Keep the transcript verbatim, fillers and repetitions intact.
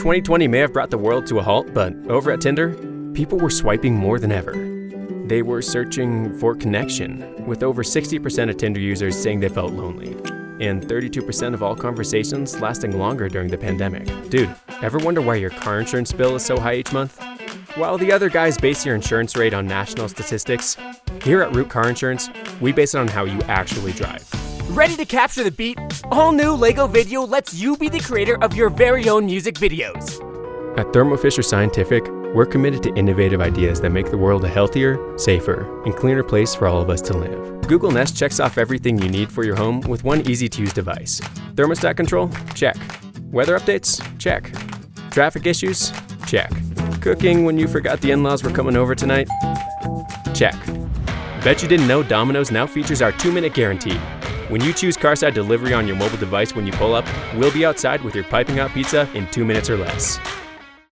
twenty twenty may have brought the world to a halt, but over at Tinder, people were swiping more than ever. They were searching for connection, with over sixty percent of Tinder users saying they felt lonely, and thirty-two percent of all conversations lasting longer during the pandemic. Dude, ever wonder why your car insurance bill is so high each month? While the other guys base your insurance rate on national statistics, here at Root Car Insurance, we base it on how you actually drive. Ready to capture the beat? All new LEGO Video lets you be the creator of your very own music videos. At Thermo Fisher Scientific, we're committed to innovative ideas that make the world a healthier, safer, and cleaner place for all of us to live. Google Nest checks off everything you need for your home with one easy-to-use device. Thermostat control? Check. Weather updates? Check. Traffic issues? Check. Cooking when you forgot the in-laws were coming over tonight? Check. Bet you didn't know Domino's now features our two-minute guarantee. When you choose Carside Delivery on your mobile device when you pull up, we'll be outside with your piping hot pizza in two minutes or less.